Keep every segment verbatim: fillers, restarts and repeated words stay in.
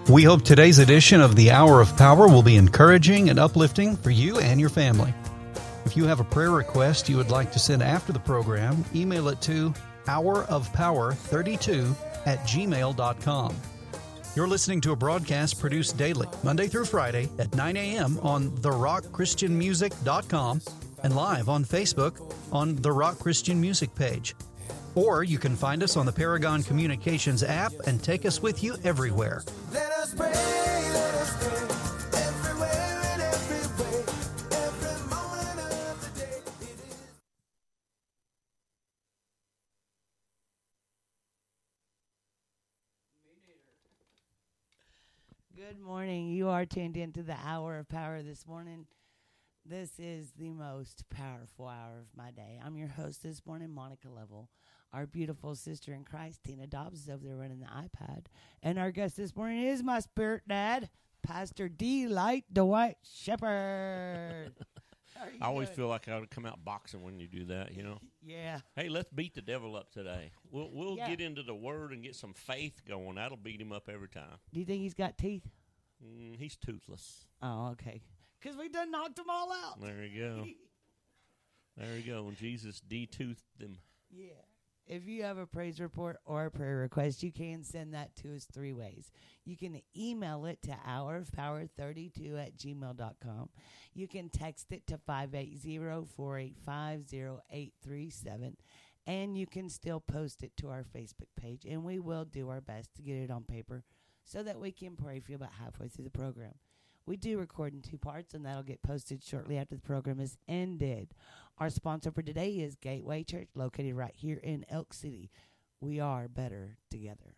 We hope today's edition of the Hour of Power will be encouraging and uplifting for you and your family. If you have a prayer request you would like to send after the program, email it to hour of power thirty-two at gmail dot com. You're listening to a broadcast produced daily, Monday through Friday at nine a.m. on the rock christian music dot com and live on Facebook on the Rock Christian Music page. Or you can find us on the Paragon Communications app and take us with you everywhere. Let us pray, let us pray, everywhere and every way, every moment of the day it is. Good morning. You are tuned into the Hour of Power this morning. This is the most powerful hour of my day. I'm your host this morning, Monica Lovell. Our beautiful sister in Christ, Tina Dobbs, is over there running the iPad. And our guest this morning is my spirit dad, Pastor D. Light Dwight Shepherd. I always doing? feel like I ought to come out boxing when you do that, you know? Yeah. Hey, let's beat the devil up today. We'll we'll yeah. get into the Word and get some faith going. That'll beat him up every time. Do you think he's got teeth? Mm, he's toothless. Oh, okay. Because we done knocked them all out. There you go. There you go. When Jesus de-toothed them. Yeah. If you have a praise report or a prayer request, you can send that to us three ways. You can email it to hour of power thirty-two at gmail dot com. You can text it to five eight zero, four eight five, zero eight three seven. And you can still post it to our Facebook page. And we will do our best to get it on paper so that we can pray for you about halfway through the program. We do record in two parts, and that'll get posted shortly after the program is ended. Our sponsor for today is Gateway Church, located right here in Elk City. We are better together.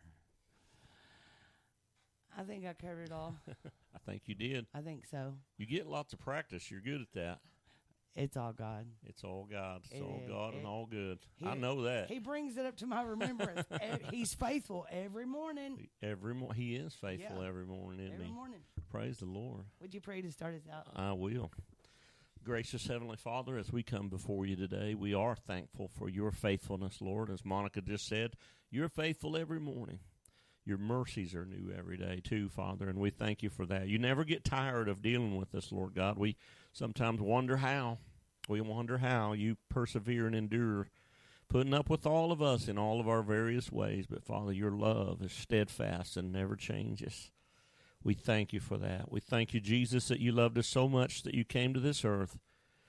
I think I covered it all. I think you did. I think so. You get lots of practice. You're good at that. It's all God. It's all God. It's it all is. God it, and all good. he, I know that. He brings it up to my remembrance. He's faithful every morning. Every mo- He is faithful yeah. every morning, isn't every he? morning. Praise the Lord. Would you pray to start us out? I will. Gracious Heavenly Father, as we come before you today, we are thankful for your faithfulness, Lord. As Monica just said, you're faithful every morning. Your mercies are new every day, too, Father, and we thank you for that. You never get tired of dealing with us, Lord God. We sometimes wonder how. We wonder how you persevere and endure, putting up with all of us in all of our various ways. But, Father, your love is steadfast and never changes. We thank you for that. We thank you, Jesus, that you loved us so much that you came to this earth,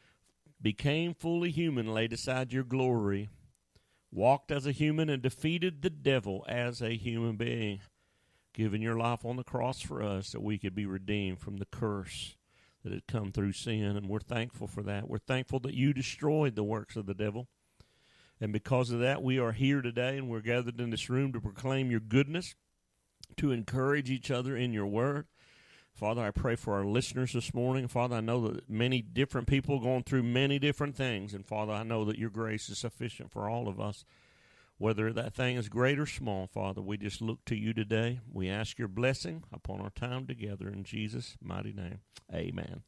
became fully human, laid aside your glory, walked as a human, and defeated the devil as a human being, giving your life on the cross for us that we could be redeemed from the curse that had come through sin. And we're thankful for that. We're thankful that you destroyed the works of the devil. And because of that, we are here today, and we're gathered in this room to proclaim your goodness, to encourage each other in your word. Father, I pray for our listeners this morning. Father, I know that many different people are going through many different things. And Father, I know that your grace is sufficient for all of us. Whether that thing is great or small, Father, we just look to you today. We ask your blessing upon our time together in Jesus' mighty name. Amen.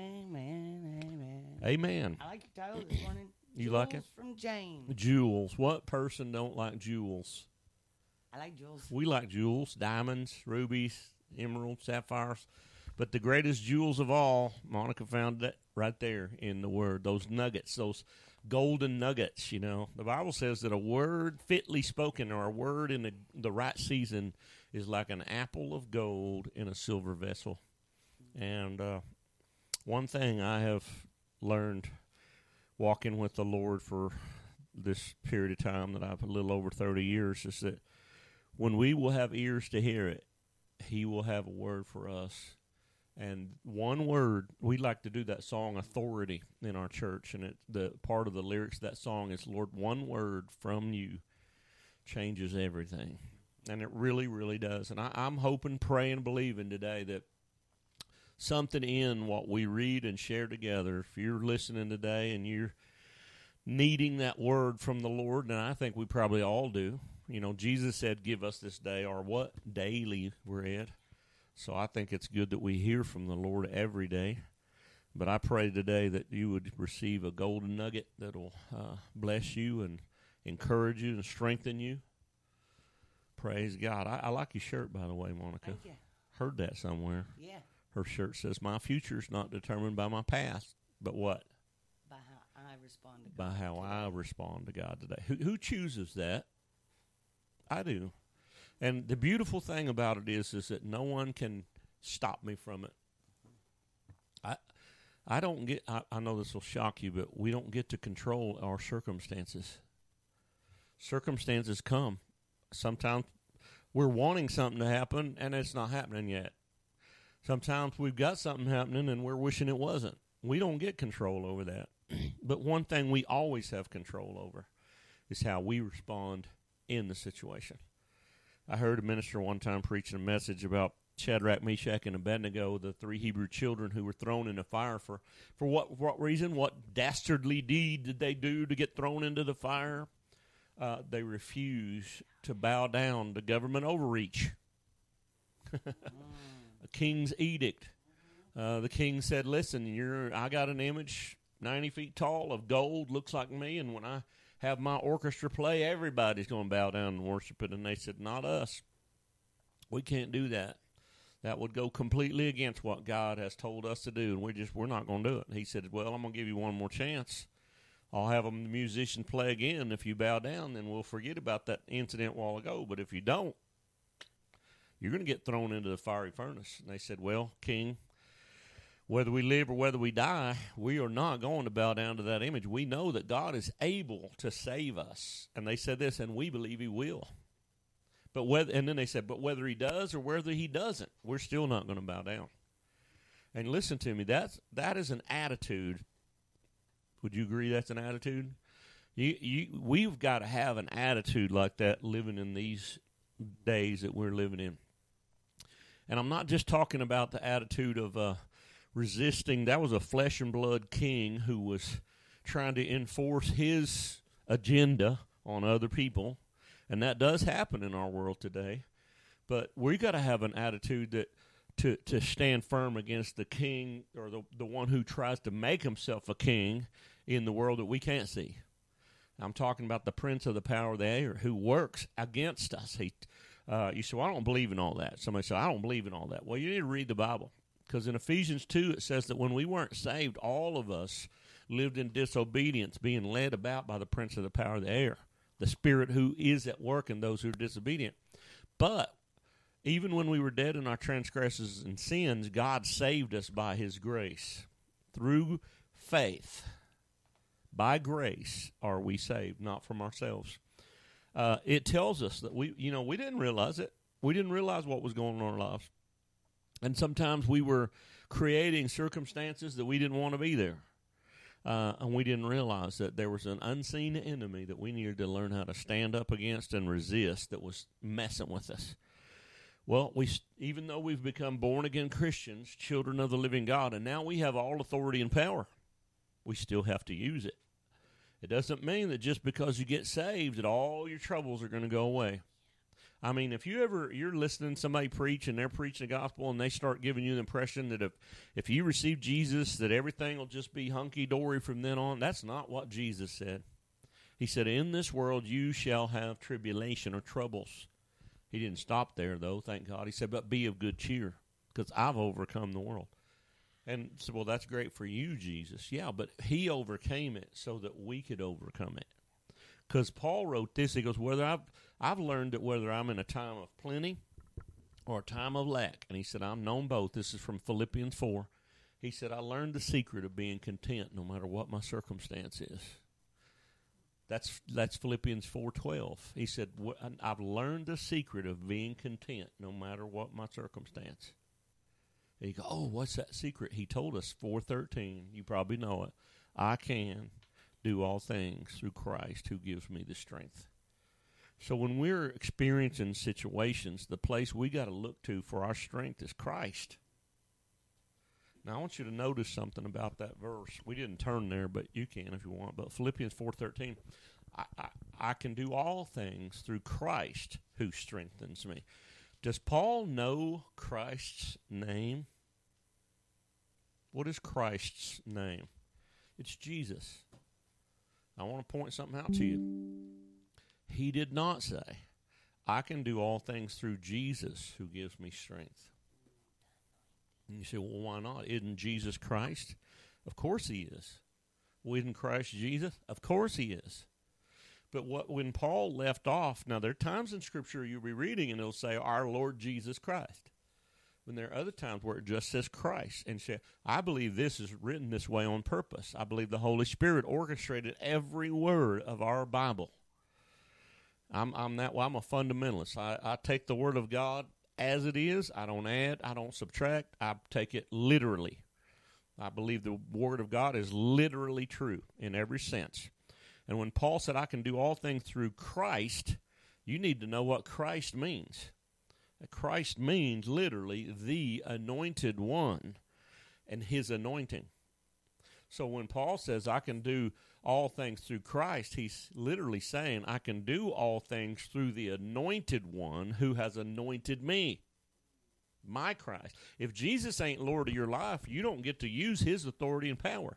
Amen, amen. Amen. I like your title this morning. You Jewels like it? From James. Jewels. What person don't like jewels? I like jewels. We like jewels, diamonds, rubies, emeralds, sapphires. But the greatest jewels of all, Monica found that right there in the Word. Those nuggets, those golden nuggets, you know. The Bible says that a word fitly spoken, or a word in the, the right season, is like an apple of gold in a silver vessel. And uh, one thing I have learned walking with the Lord for this period of time that I've a little over thirty years is that when we will have ears to hear it, he will have a word for us. And one word, we like to do that song, Authority, in our church. And it, the part of the lyrics of that song is, Lord, one word from you changes everything. And it really, really does. And I, I'm hoping, praying, believing today that something in what we read and share together, if you're listening today and you're needing that word from the Lord, and I think we probably all do. You know, Jesus said, give us this day our what? Daily bread. So I think it's good that we hear from the Lord every day. But I pray today that you would receive a golden nugget that will uh, bless you and encourage you and strengthen you. Praise God. I, I like your shirt, by the way, Monica. Thank you. heard that somewhere. Yeah. Her shirt says, "My future's not determined by my past, but what? By how I respond to God. By how I respond to God today." Who, who chooses that? I do. And the beautiful thing about it is, is that no one can stop me from it. I, I don't get. I, I know this will shock you, but we don't get to control our circumstances. Circumstances come. Sometimes we're wanting something to happen, and it's not happening yet. Sometimes we've got something happening, and we're wishing it wasn't. We don't get control over that. But one thing we always have control over is how we respond in the situation. I heard a minister one time preaching a message about Shadrach, Meshach, and Abednego, the three Hebrew children who were thrown in the fire. For, for what, what reason? What dastardly deed did they do to get thrown into the fire? Uh, they refused to bow down to government overreach. A king's edict. Uh, the king said, "Listen, you're. I got an image ninety feet tall of gold, looks like me, and when I have my orchestra play, everybody's going to bow down and worship it." And they said, "Not us. We can't do that. That would go completely against what God has told us to do, and we just we're not going to do it." And he said, "Well, I'm going to give you one more chance. I'll have them, the musicians play again. If you bow down, then we'll forget about that incident a while ago. But if you don't, you're going to get thrown into the fiery furnace." And they said, "Well, King, whether we live or whether we die, we are not going to bow down to that image. We know that God is able to save us." And they said this, "And we believe he will. But whether," and then they said, "But whether he does or whether he doesn't, we're still not going to bow down." And listen to me, that's, that is an attitude. Would you agree that's an attitude? You, you, we've got to have an attitude like that living in these days that we're living in. And I'm not just talking about the attitude of uh, resisting. That was a flesh and blood king who was trying to enforce his agenda on other people. And that does happen in our world today. But we got to have an attitude that to, to stand firm against the king or the, the one who tries to make himself a king in the world that we can't see. I'm talking about the prince of the power of the air who works against us. He, uh, you say, "Well, I don't believe in all that." Somebody said, "I don't believe in all that." Well, you need to read the Bible, because in Ephesians two it says that when we weren't saved, all of us lived in disobedience, being led about by the prince of the power of the air, the spirit who is at work in those who are disobedient. But even when we were dead in our transgressions and sins, God saved us by his grace. Through faith, by grace are we saved, not from ourselves. Uh, it tells us that we, you know, we didn't realize it. We didn't realize what was going on in our lives. And sometimes we were creating circumstances that we didn't want to be there. Uh, and we didn't realize that there was an unseen enemy that we needed to learn how to stand up against and resist that was messing with us. Well, we even though we've become born-again Christians, children of the living God, and now we have all authority and power, we still have to use it. It doesn't mean that just because you get saved that all your troubles are going to go away. I mean, if you ever, you're listening to somebody preach and they're preaching the gospel and they start giving you the impression that if, if you receive Jesus, that everything will just be hunky-dory from then on, that's not what Jesus said. He said, "In this world you shall have tribulation," or troubles. He didn't stop there, though, thank God. He said, "But be of good cheer, because I've overcome the world." And so, well, that's great for you, Jesus. Yeah, but he overcame it so that we could overcome it. Because Paul wrote this, he goes, whether I've, I've learned that whether I'm in a time of plenty or a time of lack, and he said, I've known both. This is from Philippians four. He said, I learned the secret of being content no matter what my circumstance is. That's that's Philippians four twelve. He said, I've learned the secret of being content no matter what my circumstance. And you go, oh, what's that secret? He told us, four thirteen. You probably know it. I can do all things through Christ who gives me the strength. So when we're experiencing situations, the place we got to look to for our strength is Christ. Now, I want you to notice something about that verse. We didn't turn there, but you can if you want. But Philippians four thirteen, I, I, I can do all things through Christ who strengthens me. Does Paul know Christ's name? What is Christ's name? It's Jesus. I want to point something out to you. He did not say, I can do all things through Jesus who gives me strength. And you say, well, why not? Isn't Jesus Christ? Of course he is. Well, isn't Christ Jesus? Of course he is. But what when Paul left off, now there are times in Scripture you'll be reading and it'll say, our Lord Jesus Christ. When there are other times where it just says Christ. And say, I believe this is written this way on purpose. I believe the Holy Spirit orchestrated every word of our Bible. I'm I'm that well, I'm a fundamentalist. I, I take the Word of God as it is. I don't add. I don't subtract. I take it literally. I believe the Word of God is literally true in every sense. And when Paul said, I can do all things through Christ, you need to know what Christ means. Christ means literally the anointed one and his anointing. So when Paul says, I can do all things through Christ, he's literally saying, I can do all things through the anointed one who has anointed me. My Christ. If Jesus ain't Lord of your life, you don't get to use his authority and power.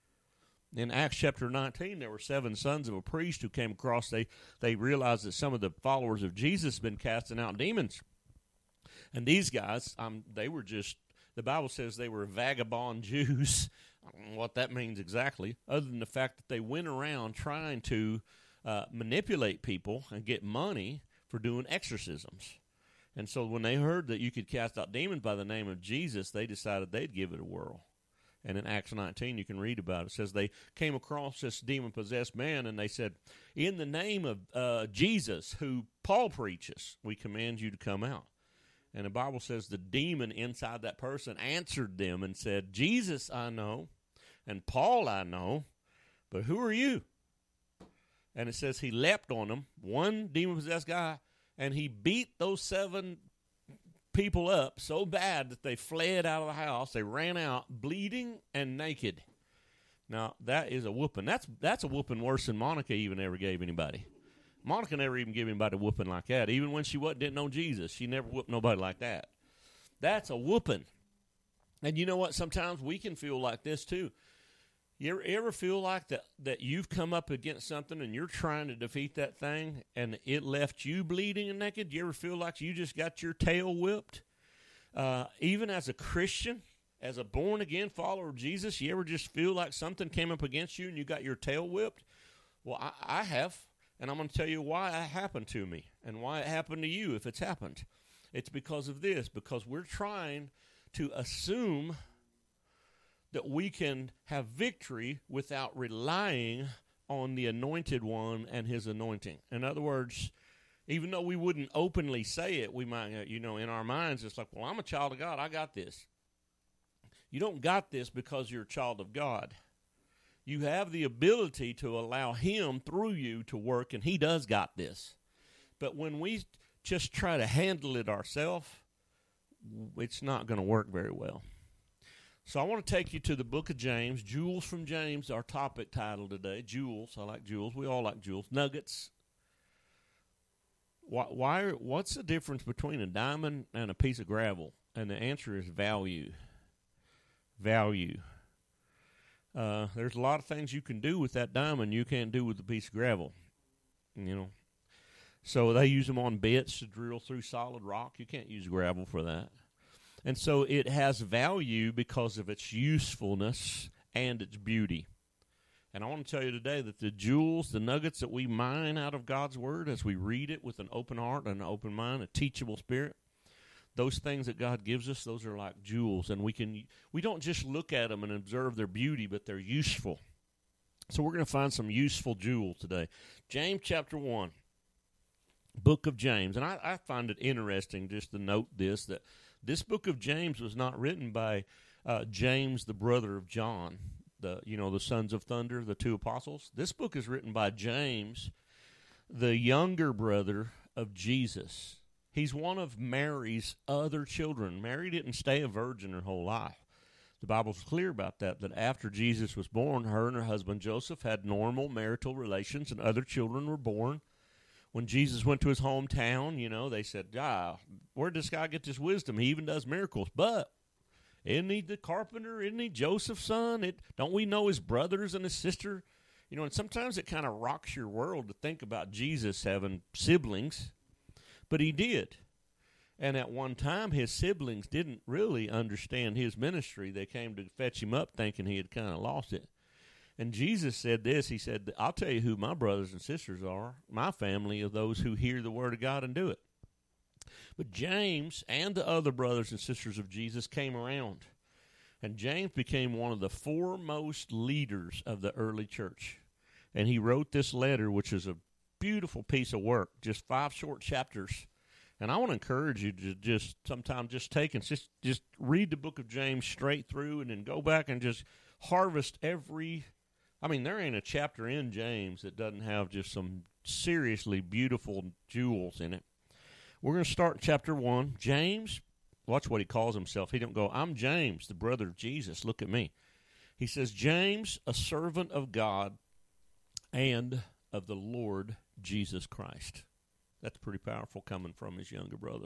In Acts chapter nineteen, there were seven sons of a priest who came across. They, they realized that some of the followers of Jesus had been casting out demons. And these guys, um, they were just, the Bible says they were vagabond Jews. I don't know what that means exactly, other than the fact that they went around trying to uh, manipulate people and get money for doing exorcisms. And so when they heard that you could cast out demons by the name of Jesus, they decided they'd give it a whirl. And in Acts nineteen, you can read about it. It says they came across this demon-possessed man, and they said, in the name of uh, Jesus, who Paul preaches, we command you to come out. And the Bible says the demon inside that person answered them and said, Jesus I know, and Paul I know, but who are you? And it says he leapt on them, one demon-possessed guy, and he beat those seven people up so bad that they fled out of the house. They ran out bleeding and naked. Now, that is a whooping. That's that's a whooping worse than Monica even ever gave anybody. Monica never even gave anybody a whooping like that. Even when she wasn't, didn't know Jesus, she never whooped nobody like that. That's a whooping. And you know what? Sometimes we can feel like this too. You ever, ever feel like that, that you've come up against something and you're trying to defeat that thing and it left you bleeding and naked? You ever feel like you just got your tail whipped? Uh, even as a Christian, as a born-again follower of Jesus, you ever just feel like something came up against you and you got your tail whipped? Well, I, I have, and I'm going to tell you why it happened to me and why it happened to you if it's happened. It's because of this, because we're trying to assume that we can have victory without relying on the anointed one and his anointing. In other words, even though we wouldn't openly say it, we might, you know, in our minds, it's like, well, I'm a child of God. I got this. You don't got this because you're a child of God. You have the ability to allow him through you to work, and he does got this. But when we just try to handle it ourselves, it's not going to work very well. So I want to take you to the book of James. Jewels from James, our topic title today. Jewels. I like jewels. We all like jewels. Nuggets. Why, why? What's the difference between a diamond and a piece of gravel? And the answer is value. Value. Uh, there's a lot of things you can do with that diamond you can't do with a piece of gravel. You know. So they use them on bits to drill through solid rock. You can't use gravel for that. And so it has value because of its usefulness and its beauty. And I want to tell you today that the jewels, the nuggets that we mine out of God's Word as we read it with an open heart and an open mind, a teachable spirit, those things that God gives us, those are like jewels. And we can we don't just look at them and observe their beauty, but they're useful. So we're going to find some useful jewels today. James chapter one, book of James. And I, I find it interesting just to note this, that this book of James was not written by uh, James, the brother of John, the you know the sons of thunder, the two apostles. This book is written by James, the younger brother of Jesus. He's one of Mary's other children. Mary didn't stay a virgin her whole life. The Bible's clear about that, that after Jesus was born, her and her husband Joseph had normal marital relations, and other children were born. When Jesus went to his hometown, you know, they said, ah, where did this guy get this wisdom? He even does miracles. But isn't he the carpenter? Isn't he Joseph's son? It, don't we know his brothers and his sister? You know, and sometimes it kind of rocks your world to think about Jesus having siblings. But he did. And at one time, his siblings didn't really understand his ministry. They came to fetch him up thinking he had kind of lost it. And Jesus said this. He said, I'll tell you who my brothers and sisters are. My family are those who hear the word of God and do it. But James and the other brothers and sisters of Jesus came around. And James became one of the foremost leaders of the early church. And he wrote this letter, which is a beautiful piece of work, just five short chapters. And I want to encourage you to just sometime just take and just, just read the book of James straight through and then go back and just harvest every, I mean, there ain't a chapter in James that doesn't have just some seriously beautiful jewels in it. We're going to start in chapter one. James, watch what he calls himself. He don't go, I'm James, the brother of Jesus. Look at me. He says, James, a servant of God and of the Lord Jesus Christ. That's pretty powerful coming from his younger brother.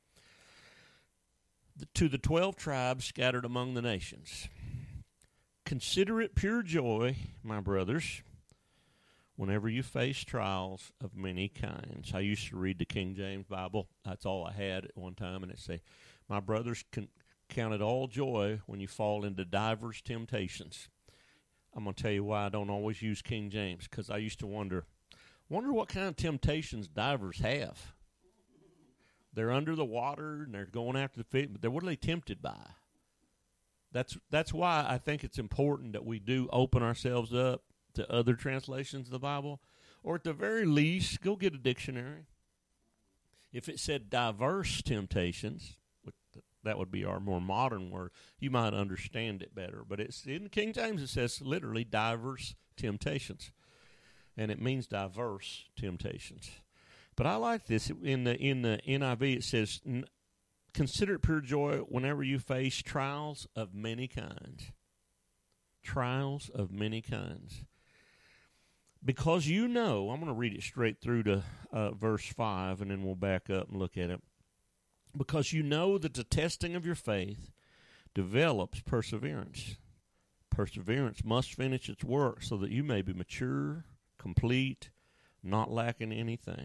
The, to the twelve tribes scattered among the nations, consider it pure joy, my brothers, whenever you face trials of many kinds. I used to read the King James Bible. That's all I had at one time, and it say, my brothers, can, count it all joy when you fall into divers temptations. I'm going to tell you why I don't always use King James, because I used to wonder, Wonder what kind of temptations divers have. They're under the water and they're going after the fish, but what are they tempted by? That's that's why I think it's important that we do open ourselves up to other translations of the Bible, or at the very least, go get a dictionary. If it said diverse temptations, that would be our more modern word, you might understand it better. But it's in King James, it says literally diverse temptations. And it means diverse temptations. But I like this. In the in the N I V, it says, consider it pure joy whenever you face trials of many kinds. Trials of many kinds. Because you know, I'm going to read it straight through to uh, verse five, and then we'll back up and look at it. Because you know that the testing of your faith develops perseverance. Perseverance must finish its work so that you may be mature, complete, not lacking anything.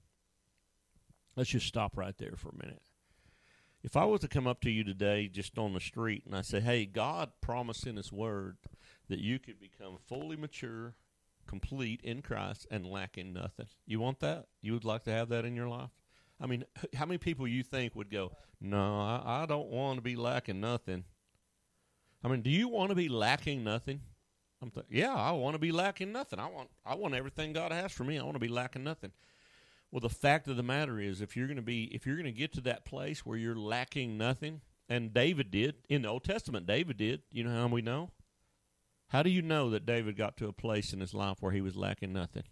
Let's just stop right there for a minute. If I was to come up to you today just on the street and I say, hey, God promised in his word that you could become fully mature, complete in Christ, and lacking nothing. You want that? You would like to have that in your life? I mean, how many people you think would go, no, I, I don't want to be lacking nothing? I mean, do you want to be lacking nothing? I'm th- yeah, I want to be lacking nothing. I want I want everything God has for me. I want to be lacking nothing. Well, the fact of the matter is, if you're going to be, if you're going to get to that place where you're lacking nothing, and David did in the Old Testament, David did. You know how we know? How do you know that David got to a place in his life where he was lacking nothing?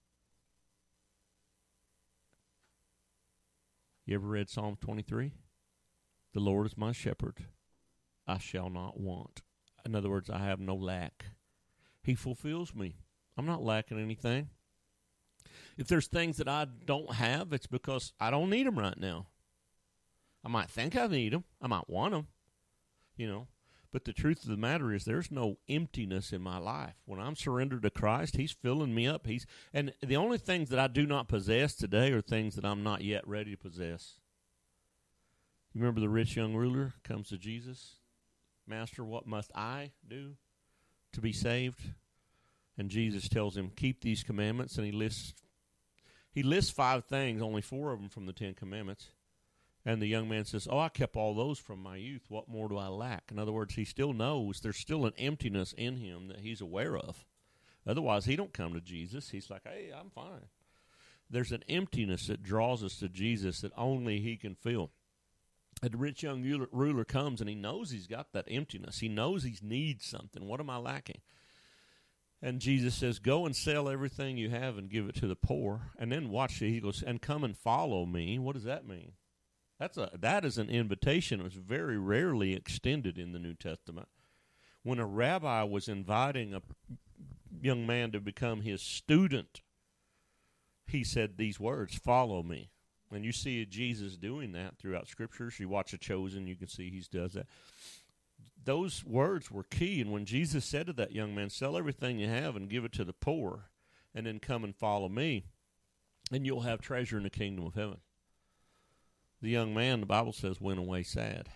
You ever read Psalm twenty-three? The Lord is my shepherd; I shall not want. In other words, I have no lack. He fulfills me. I'm not lacking anything. If there's things that I don't have, it's because I don't need them right now. I might think I need them. I might want them, you know. But the truth of the matter is there's no emptiness in my life. When I'm surrendered to Christ, he's filling me up. He's and the only things that I do not possess today are things that I'm not yet ready to possess. You remember the rich young ruler comes to Jesus? Master, what must I do to be saved? And Jesus tells him, keep these commandments. And he lists he lists five things, only four of them from the Ten Commandments. And the young man says, oh, I kept all those from my youth. What more do I lack? In other words, he still knows there's still an emptiness in him that he's aware of. Otherwise, he don't come to Jesus. He's like, hey, I'm fine. There's an emptiness that draws us to Jesus that only he can fill. And the rich young ruler comes, and he knows he's got that emptiness. He knows he needs something. What am I lacking? And Jesus says, go and sell everything you have and give it to the poor. And then watch it. He goes, and come and follow me. What does that mean? That's a that is an invitation. It was very rarely extended in the New Testament. When a rabbi was inviting a young man to become his student, he said these words, follow me. And you see Jesus doing that throughout Scriptures. You watch The Chosen, you can see he does that. Those words were key. And when Jesus said to that young man, sell everything you have and give it to the poor, and then come and follow me, and you'll have treasure in the kingdom of heaven. The young man, the Bible says, went away sad.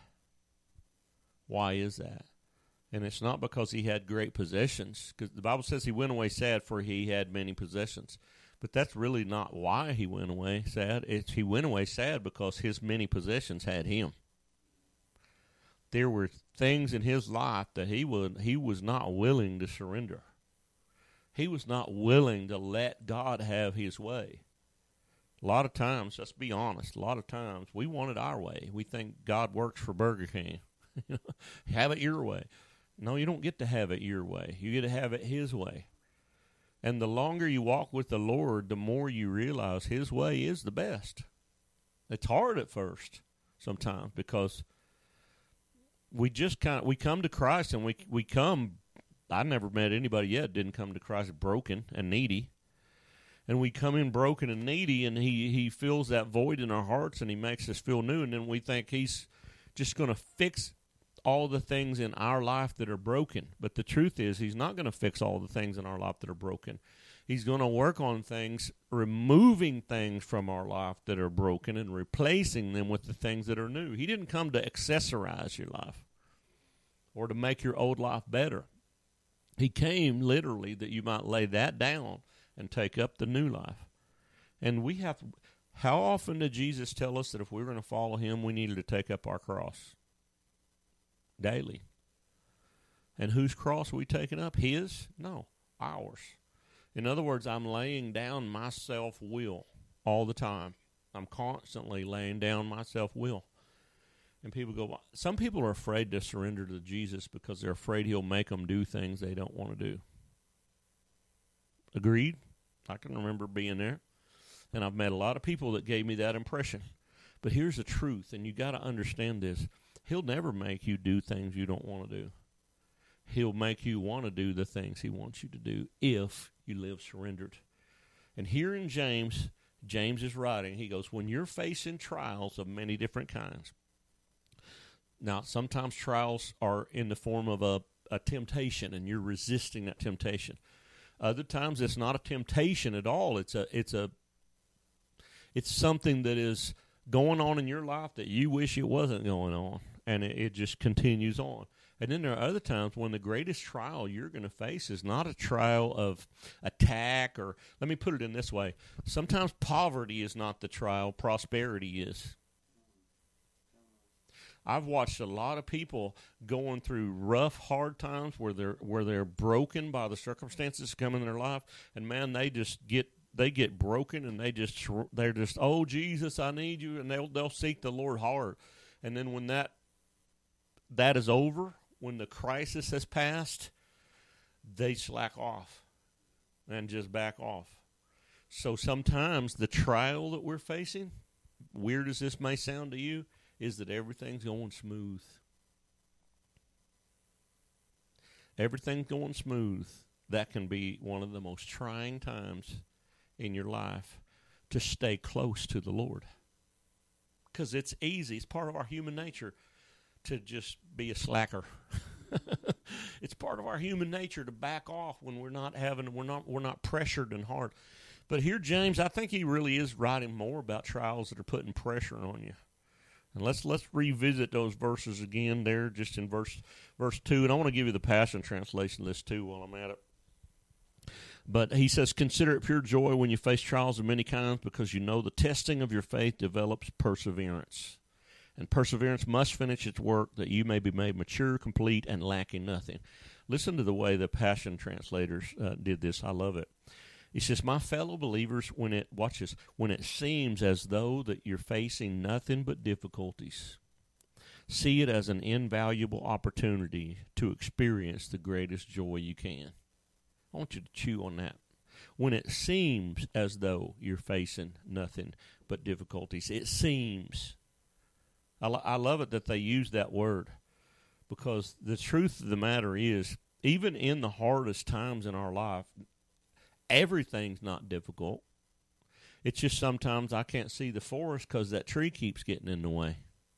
Why is that? And it's not because he had great possessions, because the Bible says he went away sad for he had many possessions. But that's really not why he went away sad. It's he went away sad because his many possessions had him. There were things in his life that he would he was not willing to surrender. He was not willing to let God have his way. A lot of times, let's be honest, a lot of times we want it our way. We think God works for Burger King. Have it your way. No, you don't get to have it your way. You get to have it his way. And the longer you walk with the Lord, the more you realize his way is the best. It's hard at first sometimes because we just kind of, we come to Christ and we we come, I never met anybody yet didn't come to Christ broken and needy. And we come in broken and needy, and he, he fills that void in our hearts, and he makes us feel new, and then we think he's just going to fix all the things in our life that are broken. But the truth is, he's not going to fix all the things in our life that are broken. He's going to work on things, removing things from our life that are broken and replacing them with the things that are new. He didn't come to accessorize your life or to make your old life better. He came literally that you might lay that down and take up the new life. And we have, how often did Jesus tell us that if we were going to follow him, we needed to take up our cross? Daily. And whose cross are we taking up? His? No, ours. In other words, I'm laying down my self-will all the time. I'm constantly laying down my self-will. And people go, some people are afraid to surrender to Jesus because they're afraid he'll make them do things they don't want to do. Agreed? I can remember being there. And I've met a lot of people that gave me that impression. But here's the truth, and you got to understand this. He'll never make you do things you don't want to do. He'll make you want to do the things he wants you to do if you live surrendered. And here in James, James is writing, he goes, when you're facing trials of many different kinds. Now, sometimes trials are in the form of a, a temptation, and you're resisting that temptation. Other times it's not a temptation at all. It's a it's a it's something that is going on in your life that you wish it wasn't going on, and it, it just continues on. And then there are other times when the greatest trial you're going to face is not a trial of attack, or let me put it in this way. Sometimes poverty is not the trial, prosperity is. I've watched a lot of people going through rough, hard times where they're where they're broken by the circumstances coming in their life, and man, they just get they get broken, and they just they're just oh Jesus, I need you, and they'll they'll seek the Lord hard, and then when that that is over, when the crisis has passed, they slack off and just back off. So sometimes the trial that we're facing, weird as this may sound to you, is that everything's going smooth. Everything's going smooth. That can be one of the most trying times in your life to stay close to the Lord. Because it's easy. It's part of our human nature to just be a slacker. It's part of our human nature to back off when we're not having, we're not, we're not pressured and hard. But here, James, I think he really is writing more about trials that are putting pressure on you. And let's let's revisit those verses again there, just in verse verse two. And I want to give you the Passion Translation list too while I'm at it. But he says, consider it pure joy when you face trials of many kinds, because you know the testing of your faith develops perseverance. And perseverance must finish its work, that you may be made mature, complete, and lacking nothing. Listen to the way the Passion translators uh, did this. I love it. He says, my fellow believers, when it, watch this, when it seems as though that you're facing nothing but difficulties, see it as an invaluable opportunity to experience the greatest joy you can. I want you to chew on that. When it seems as though you're facing nothing but difficulties, it seems. I, lo- I love it that they use that word, because the truth of the matter is, even in the hardest times in our life, everything's not difficult. It's just sometimes I can't see the forest because that tree keeps getting in the way.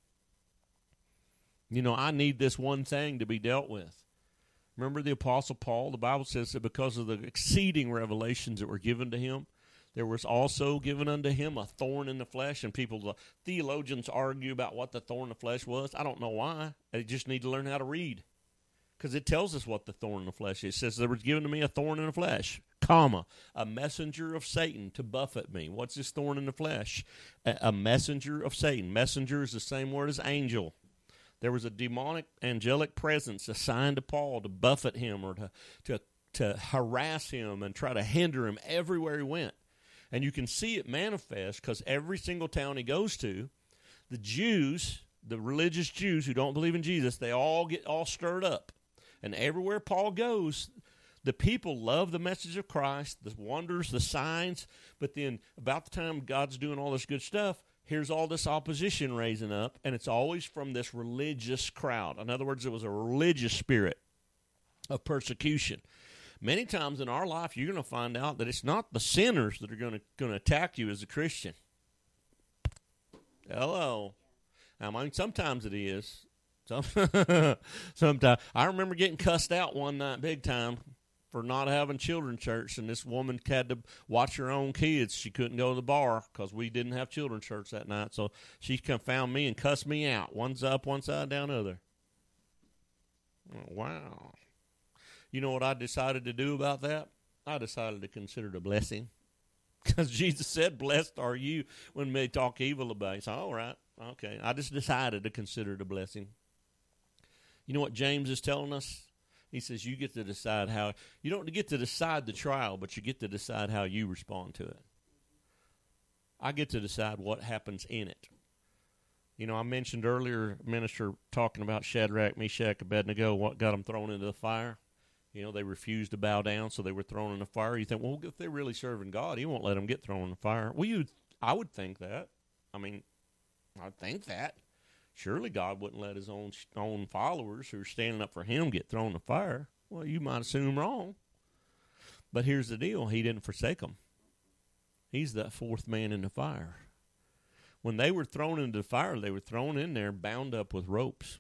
You know, I need this one thing to be dealt with. Remember the Apostle Paul? The Bible says that because of the exceeding revelations that were given to him, There was also given unto him a thorn in the flesh, and people, the theologians argue about what the thorn in the flesh was. I don't know why. They just need to learn how to read, because it tells us what the thorn in the flesh is. It says, there was given to me a thorn in the flesh, comma, a messenger of Satan to buffet me. What's this thorn in the flesh? A, a messenger of Satan. Messenger is the same word as angel. There was a demonic, angelic presence assigned to Paul to buffet him or to, to, to harass him and try to hinder him everywhere he went. And you can see it manifest because every single town he goes to, the Jews, the religious Jews who don't believe in Jesus, they all get all stirred up. And everywhere Paul goes, the people love the message of Christ, the wonders, the signs. But then about the time God's doing all this good stuff, here's all this opposition raising up, and it's always from this religious crowd. In other words, it was a religious spirit of persecution. Many times in our life, you're going to find out that it's not the sinners that are going to going to attack you as a Christian. Hello. I mean, sometimes it is. Some, sometimes I remember getting cussed out one night, big time, for not having children's church, and this woman had to watch her own kids. She couldn't go to the bar because we didn't have children's church that night. So she come found me and cussed me out. One's up, one side down, the other. Oh, wow. You know what I decided to do about that? I decided to consider it a blessing. Because Jesus said, blessed are you when they talk evil about you. So, all right, okay. I just decided to consider it a blessing. You know what James is telling us? He says you get to decide how, you don't get to decide the trial, but you get to decide how you respond to it. I get to decide what happens in it. You know, I mentioned earlier, minister talking about Shadrach, Meshach, Abednego, what got them thrown into the fire. You know, they refused to bow down, so they were thrown in the fire. You think, well, if they're really serving God, he won't let them get thrown in the fire. Well, you, I would think that. I mean, I'd think that. Surely God wouldn't let his own own followers who are standing up for him get thrown in the fire. Well, you might assume wrong. But here's the deal. He didn't forsake them. He's that fourth man in the fire. When they were thrown into the fire, they were thrown in there bound up with ropes.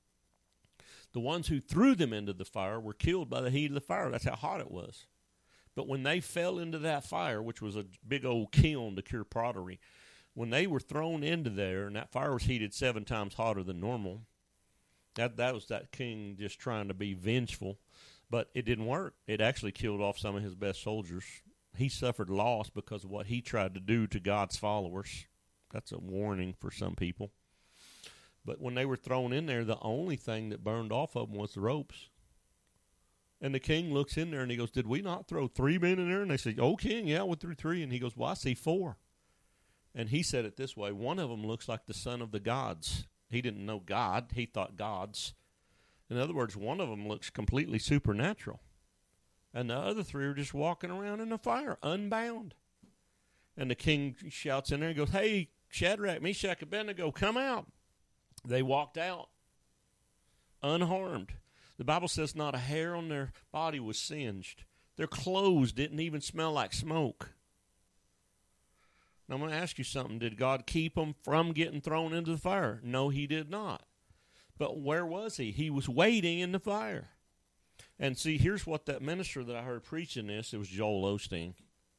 The ones who threw them into the fire were killed by the heat of the fire. That's how hot it was. But when they fell into that fire, which was a big old kiln to cure pottery, when they were thrown into there, and that fire was heated seven times hotter than normal, that, that was that king just trying to be vengeful. But it didn't work. It actually killed off some of his best soldiers. He suffered loss because of what he tried to do to God's followers. That's a warning for some people. But when they were thrown in there, the only thing that burned off of them was the ropes. And the king looks in there and he goes, did we not throw three men in there? And they said, oh, king, yeah, we threw three. And he goes, well, I see four. And he said it this way, one of them looks like the son of the gods. He didn't know God. He thought gods. In other words, one of them looks completely supernatural. And the other three are just walking around in the fire, unbound. And the king shouts in there and goes, hey, Shadrach, Meshach, Abednego, come out. They walked out unharmed. The Bible says not a hair on their body was singed. Their clothes didn't even smell like smoke. Now, I'm going to ask you something. Did God keep them from getting thrown into the fire? No, he did not. But where was he? He was waiting in the fire. And see, here's what that minister that I heard preaching this, it was Joel Osteen.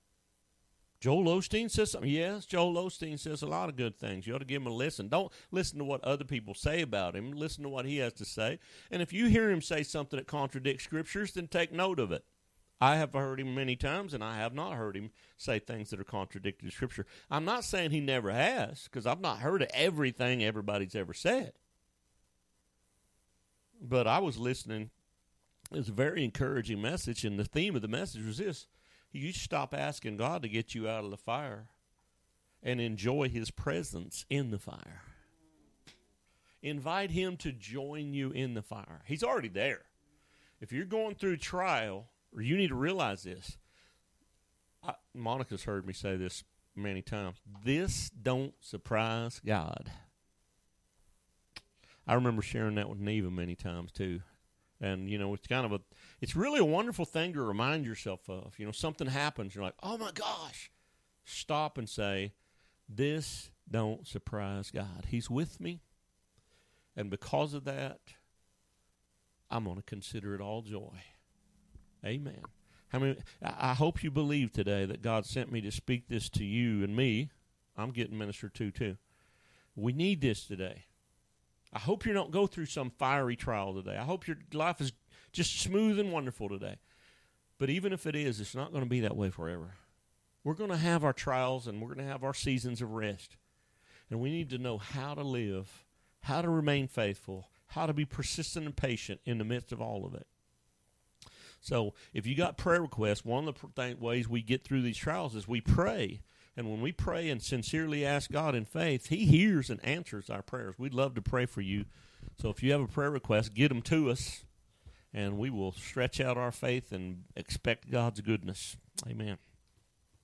Joel Osteen says something. Yes, Joel Osteen says a lot of good things. You ought to give him a listen. Don't listen to what other people say about him. Listen to what he has to say. And if you hear him say something that contradicts scriptures, then take note of it. I have heard him many times, and I have not heard him say things that are contradictory to scripture. I'm not saying he never has, because I've not heard of everything everybody's ever said. But I was listening. It was a very encouraging message, and the theme of the message was this. You stop asking God to get you out of the fire and enjoy his presence in the fire. Invite him to join you in the fire. He's already there. If you're going through trial, or you need to realize this. I, Monica's heard me say this many times. This don't surprise God. I remember sharing that with Neva many times too. And, you know, it's kind of a, it's really a wonderful thing to remind yourself of. You know, something happens, you're like, oh my gosh. Stop and say, this don't surprise God. He's with me. And because of that, I'm going to consider it all joy. Amen. How many? I I hope you believe today that God sent me to speak this to you and me. I'm getting ministered to too. We need this today. I hope you don't go through some fiery trial today. I hope your life is just smooth and wonderful today. But even if it is, it's not going to be that way forever. We're going to have our trials and we're going to have our seasons of rest. And we need to know how to live, how to remain faithful, how to be persistent and patient in the midst of all of it. So if you got prayer requests, one of the pr- th- ways we get through these trials is we pray. And when we pray and sincerely ask God in faith, He hears and answers our prayers. We'd love to pray for you. So if you have a prayer request, get them to us, and we will stretch out our faith and expect God's goodness. Amen.